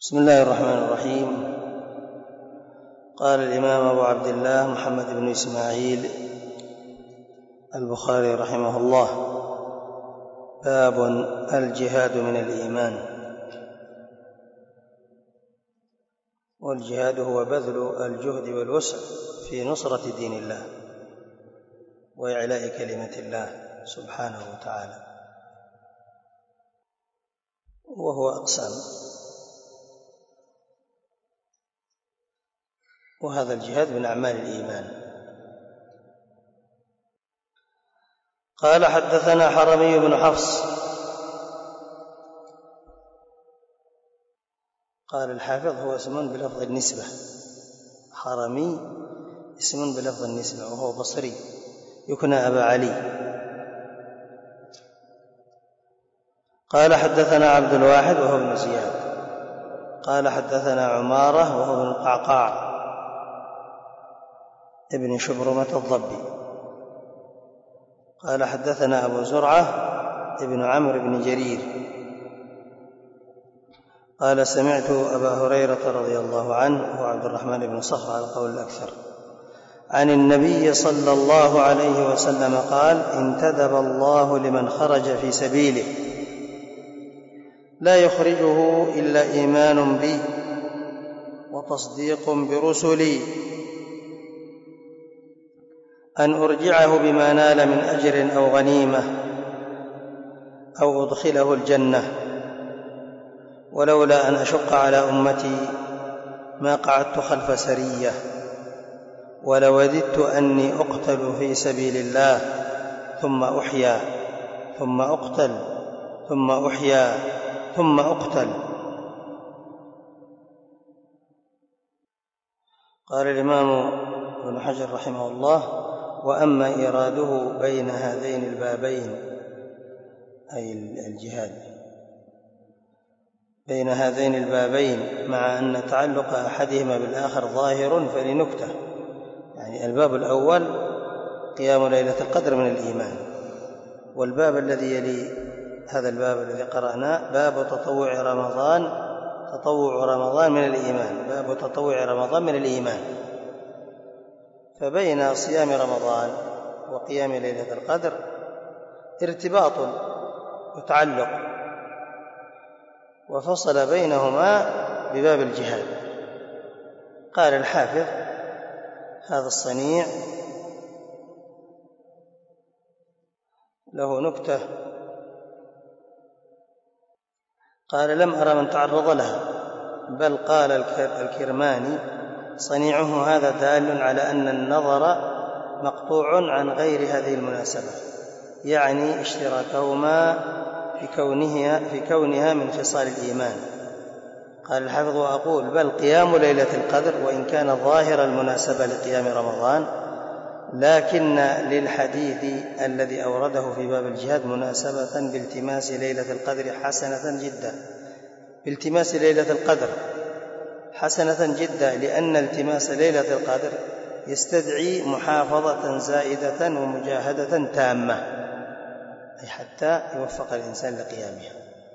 بسم الله الرحمن الرحيم. قال الإمام أبو عبد الله محمد بن إسماعيل البخاري رحمه الله: باب الجهاد من الإيمان. والجهاد هو بذل الجهد والوسع في نصرة دين الله وإعلاء كلمة الله سبحانه وتعالى، وهو أقسام، وهذا الجهاد من أعمال الإيمان. قال: حدثنا حرمي بن حفص. قال الحافظ: هو اسم بلفظ النسبة. حرمي اسم بلفظ النسبة، وهو بصري يكنى أبا علي. قال: حدثنا عبد الواحد وهو ابن زياد. قال: حدثنا عمارة وهو ابن القعقاع ابن شبرمة الضبي. قال: حدثنا أبو زرعة ابن عمرو بن جرير. قال: سمعت أبا هريرة رضي الله عنه وعبد الرحمن بن صخر على القول الأكثر عن النبي صلى الله عليه وسلم قال: انتدب الله لمن خرج في سبيله لا يخرجه إلا إيمان بي وتصديق برسلي أن أرجعه بما نال من أجر أو غنيمة أو أدخله الجنة، ولولا أن أشق على أمتي ما قعدت خلف سرية، ولوددت أني أقتل في سبيل الله ثم أحيا ثم أقتل ثم أحيا ثم أقتل. قال الإمام ابن حجر رحمه الله: وأما إراده بين هذين البابين، أي الجهاد بين هذين البابين، مع أن تعلق أحدهما بالآخر ظاهر، فلنكتة. يعني الباب الأول قيام ليلة القدر من الإيمان، والباب الذي يلي هذا الباب الذي قرأناه باب تطوع رمضان من الإيمان، باب تطوع رمضان من الإيمان. فبين صيام رمضان وقيام ليلة القدر ارتباط وتعلق، وفصل بينهما بباب الجهاد. قال الحافظ: هذا الصنيع له نكتة. قال: لم أرى من تعرض لها، بل قال الكرماني: صنيعه هذا دال على أن النظر مقطوع عن غير هذه المناسبة، يعني اشتراكهما في كونها من خصال الإيمان. قال الحافظ: وأقول بل قيام ليلة القدر وإن كان ظاهر المناسبة لقيام رمضان، لكن للحديث الذي أورده في باب الجهاد مناسبة بالتماس ليلة القدر حسنة جدا، بالتماس ليلة القدر حسنة جدا، لأن التماس ليلة القدر يستدعي محافظة زائدة ومجاهدة تامة، أي حتى يوفق الإنسان لقيامها.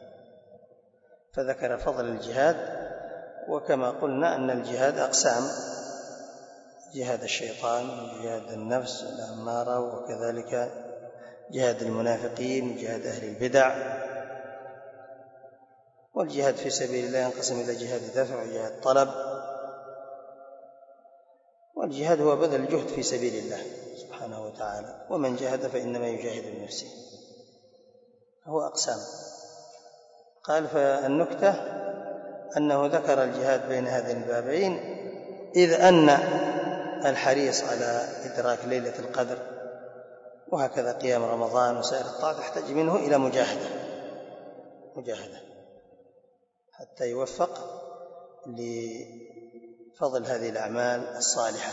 فذكر فضل الجهاد، وكما قلنا أن الجهاد أقسام: جهاد الشيطان وجهاد النفس الأمارة، وكذلك جهاد المنافقين وجهاد أهل البدع. والجهاد في سبيل الله ينقسم إلى جهاد دفع وجهاد طلب، والجهاد هو بذل الجهد في سبيل الله سبحانه وتعالى، ومن جاهد فإنما يجاهد بنفسه. هو أقسام. قال: فالنكتة أنه ذكر الجهاد بين هذين البابين، إذ أن الحريص على إدراك ليلة القدر وهكذا قيام رمضان وسائر الطاعات تحتاج منه إلى مجاهدة حتى يوفق لفضل هذه الأعمال الصالحة،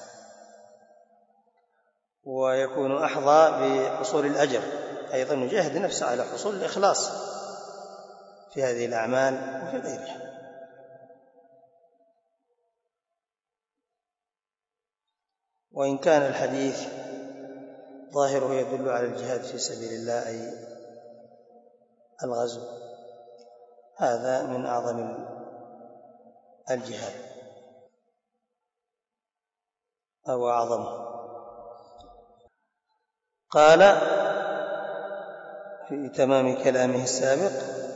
ويكون أحظى بحصول الأجر. أيضا يجاهد نفسه على حصول الإخلاص في هذه الأعمال وفي غيرها. وإن كان الحديث ظاهره يدل على الجهاد في سبيل الله، أي الغزو، هذا من أعظم الجهاد أو أعظمه. قال في تمام كلامه السابق: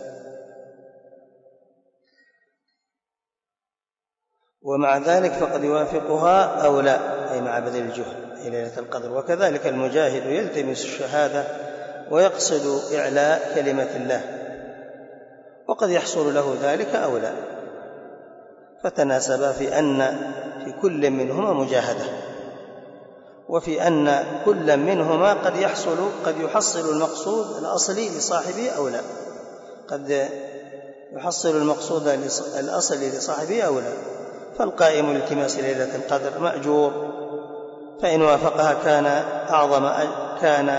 ومع ذلك فقد يوافقها أو لا، أي مع بذل الجهد أي ليلة القدر. وكذلك المجاهد يلتمس الشهادة ويقصد إعلاء كلمة الله، وقد يحصل له ذلك أو لا، فتناسبا في أن في كل منهما مجاهدة، وفي أن كل منهما قد يحصل المقصود الأصلي لصاحبه أو لا، قد يحصل المقصود الأصلي لصاحبه أو لا. فالقائم لالتماس ليلة القدر مأجور، فإن وافقها كان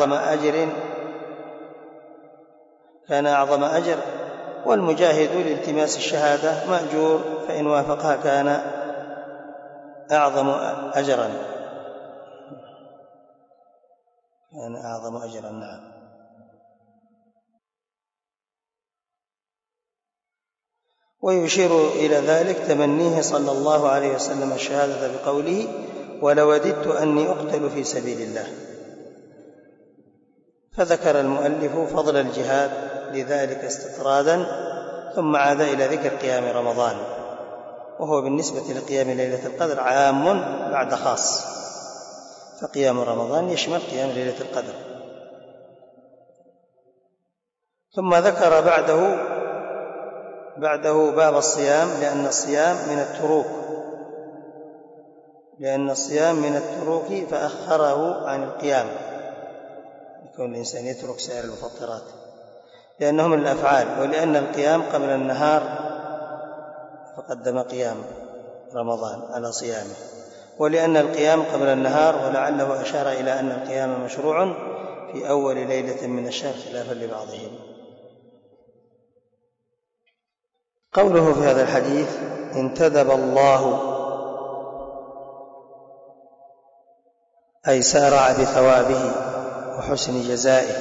أعظم أجر، والمجاهد لالتماس الشهادة مأجور، فإن وافقها كان أعظم أجرا. نعم. ويشير إلى ذلك تمنيه صلى الله عليه وسلم الشهادة بقوله: ولوددت أني أقتل في سبيل الله. فذكر المؤلف فضل الجهاد لذلك استطرادا، ثم عاد إلى ذكر قيام رمضان، وهو بالنسبة لقيام ليلة القدر عام بعد خاص، فقيام رمضان يشمل قيام ليلة القدر. ثم ذكر بعده باب الصيام، لأن الصيام من التروك فأخره عن القيام، يكون الإنسان يترك سائر المفطرات لأنه من الأفعال، ولأن القيام قبل النهار فقدم قيام رمضان على صيامه، ولأن القيام قبل النهار، ولعله أشار إلى أن القيام مشروع في أول ليلة من الشهر خلافا لبعضهم. قوله في هذا الحديث: انتدب الله، أي سارع بثوابه وحسن جزائه.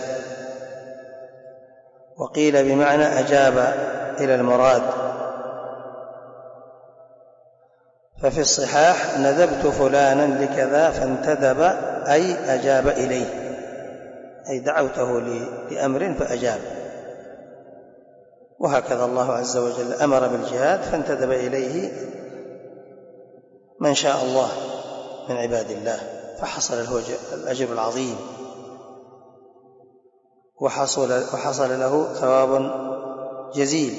وقيل بمعنى أجاب إلى المراد. ففي الصحاح: ندبت فلانا لكذا فانتدب، أي أجاب إليه، أي دعوته لأمر فأجاب. وهكذا الله عز وجل أمر بالجهاد فانتدب إليه من شاء الله من عباد الله، فحصل له الأجر العظيم، وحصل له ثواب جزيل،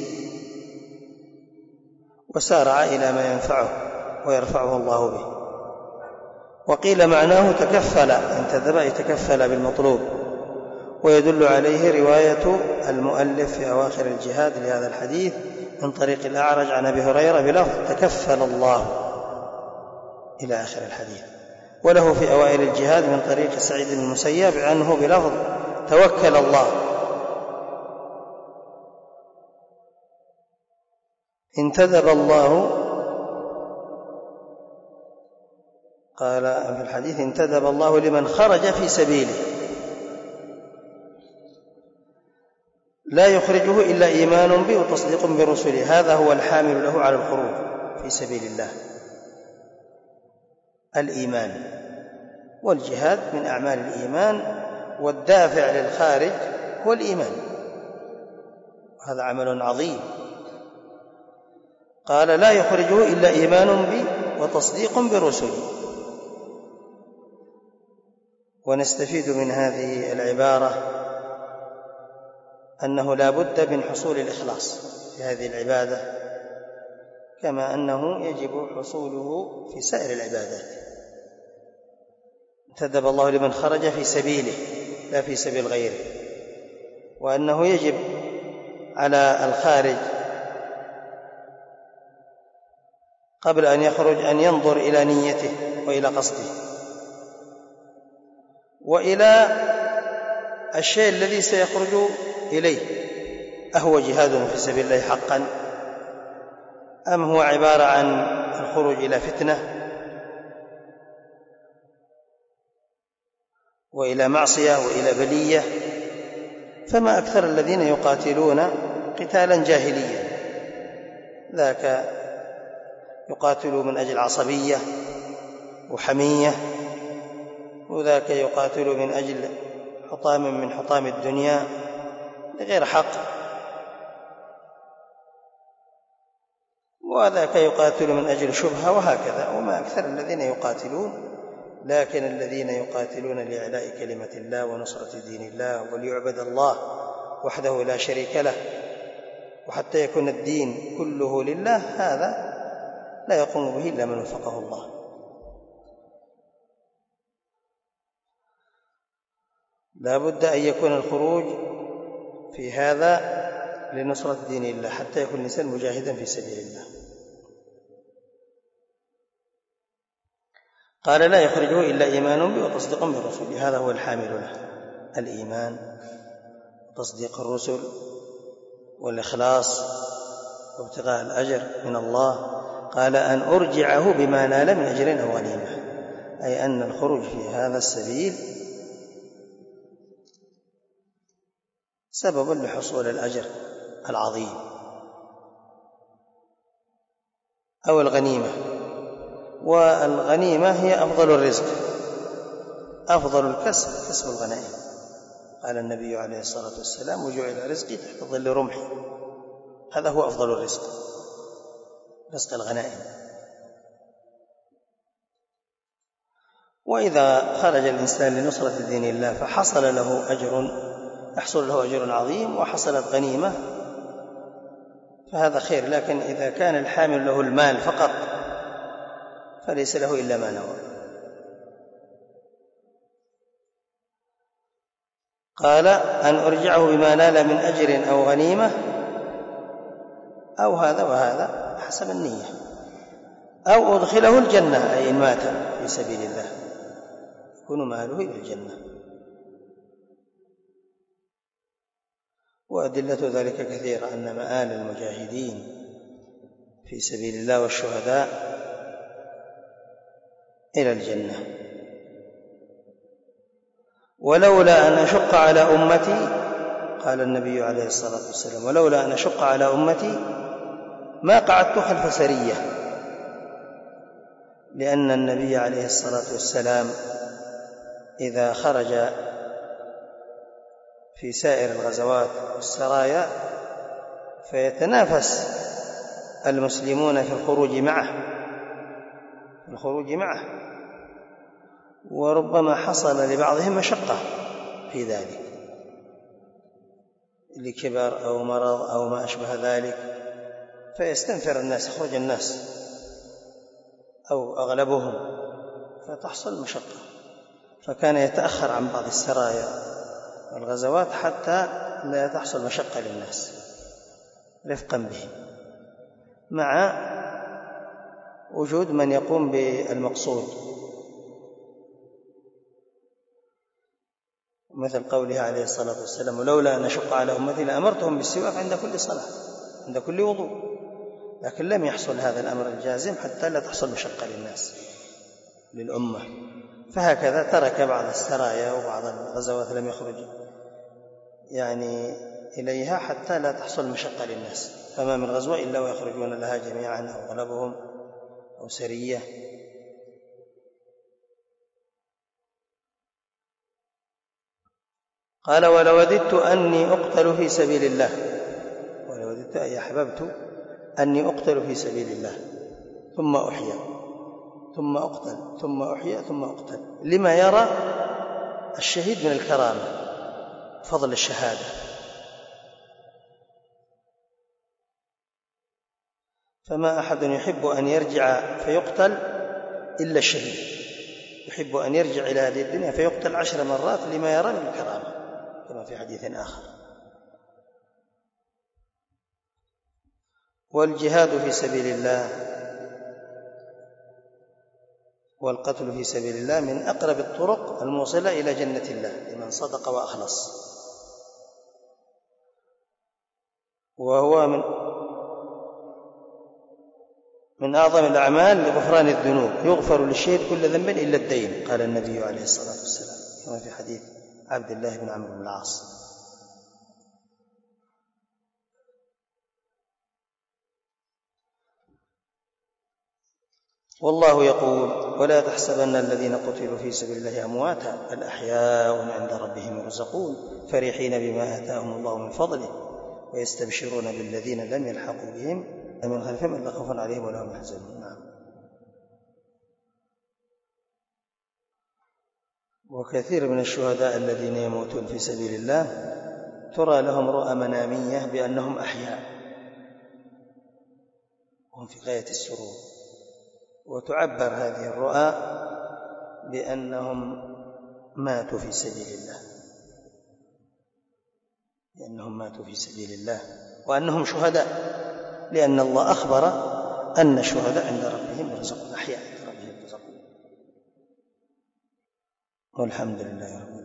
وسارع إلى ما ينفعه ويرفعه الله به. وقيل معناه تكفل، انتدب يتكفل بالمطلوب، ويدل عليه رواية المؤلف في أواخر الجهاد لهذا الحديث من طريق الأعرج عن أبي هريرة بلفظ تكفل الله إلى آخر الحديث، وله في أوائل الجهاد من طريق سعيد بن المسيب عنه بلفظ توكل الله. انتدب الله، قال في الحديث: انتدب الله لمن خرج في سبيله، لا يخرجه إلا إيمان به وتصديق برسله، هذا هو الحامل له على الخروج في سبيل الله، الإيمان. والجهاد من أعمال الإيمان، والدافع للخارج هو الإيمان، هذا عمل عظيم. قال: لا يخرجه إلا إيمان به وتصديق برسله. ونستفيد من هذه العبارة أنه لا بد من حصول الإخلاص في هذه العبادة، كما أنه يجب حصوله في سائر العبادات. انتدب الله لمن خرج في سبيله لا في سبيل غيره، وأنه يجب على الخارج قبل أن يخرج أن ينظر إلى نيته وإلى قصده وإلى الشيء الذي سيخرج إليه، أهو جهاد في سبيل الله حقا، أم هو عبارة عن الخروج إلى فتنة وإلى معصية وإلى بلية؟ فما أكثر الذين يقاتلون قتالا جاهليا، ذاك يقاتل من أجل عصبية وحمية، وذاك يقاتل من أجل حطام من حطام الدنيا بغير حق، وذاك يقاتل من أجل شبهة، وهكذا. وما أكثر الذين يقاتلون، لكن الذين يقاتلون لإعلاء كلمة الله ونصرة دين الله وليعبد الله وحده لا شريك له، وحتى يكون الدين كله لله، هذا لا يقوم به إلا من وفقه الله. لا بد أن يكون الخروج في هذا لنصرة دين الله، حتى يكون الإنسان مجاهدا في سبيل الله. قال لا يخرجه إلا إيمان به وتصديق بالرسول، هذا هو الحامل له، الإيمان وتصديق الرسل والإخلاص وابتغاء الأجر من الله. قال أن أرجعه بما نال من أجر أو غنيمة، أي أن الخروج في هذا السبيل سبب لحصول الأجر العظيم أو الغنيمة. والغنيمة هي أفضل الرزق، أفضل الكسب كسب الغنائم. قال النبي عليه الصلاة والسلام: وجعل رزقي تحت ظل رمحي. هذا هو أفضل الرزق، رزق الغنائم. وإذا خرج الإنسان لنصرة دين الله فحصل له أجر عظيم وحصلت غنيمة، فهذا خير. لكن إذا كان الحامل له المال فقط فليس له إلا ما نوى. قال أن أرجعه بما نال من أجر أو غنيمة، أو هذا وهذا حسب النية، أو أدخله الجنة، أي إن مات في سبيل الله يكون ماله إلى الجنة. وأدلة ذلك كثيرة، أن مآل المجاهدين في سبيل الله والشهداء إلى الجنة. ولولا أن أشق على أمتي، قال النبي عليه الصلاة والسلام: ولولا أن أشق على أمتي ما قعدت خلف سرية. لأن النبي عليه الصلاة والسلام إذا خرج في سائر الغزوات والسرايا فيتنافس المسلمون في الخروج معه، وربما حصل لبعضهم مشقة في ذلك لكبر أو مرض أو ما أشبه ذلك، فيستنفر الناس، يخرج الناس أو أغلبهم، فتحصل مشقة، فكان يتأخر عن بعض السرايا والغزوات حتى لا تحصل مشقة للناس رفقا به، مع وجود من يقوم بالمقصود، مثل قوله عليه الصلاة والسلام: ولولا أن أشق على أمتي لأمرتهم بالسواك عند كل صلاة، عند كل وضوء. لكن لم يحصل هذا الأمر الجازم حتى لا تحصل مشقة للناس للأمة، فهكذا ترك بعض السرايا وبعض الغزوات لم يخرج إليها حتى لا تحصل مشقة للناس. فما من غزوة إلا ويخرجون لها جميعا أو أغلبهم أو سرية. قال: ولوددت أني أقتل في سبيل الله. ولوددت أي أحببت أني أقتل في سبيل الله ثم أحيا ثم أقتل ثم أحيا ثم أقتل، لما يرى الشهيد من الكرامة، فضل الشهادة. فما أحد يحب أن يرجع فيقتل إلا الشهيد، يحب أن يرجع إلى هذه الدنيا فيقتل 10 مرات لما يرى من الكرامة، كما في حديث آخر. والجهاد في سبيل الله والقتل في سبيل الله من أقرب الطرق الموصلة إلى جنة الله لمن صدق وأخلص، وهو من أعظم الأعمال لغفران الذنوب، يغفر للشهيد كل ذنب إلا الدين، قال النبي عليه الصلاة والسلام كما في حديث عبد الله بن عمرو بن العاص. والله يقول ولا تحسبن الذين قتلوا في سبيل الله أمواتا بل أحياء عند ربهم يرزقون فرحين بما آتاهم الله من فضله ويستبشرون بالذين لم يلحقوا بهم من خلفهم إلا خوف عليهم ولا هم يحزنون. وكثير من الشهداء الذين يموتون في سبيل الله ترى لهم رؤى منامية بأنهم أحياء وهم في غاية السرور، وتعبر هذه الرؤى بأنهم ماتوا في سبيل الله، وأنهم شهداء، لأن الله أخبر أن الشهداء عند ربهم يرزقون، أحياء عند ربهم يرزقون. والحمد لله رب العالمين.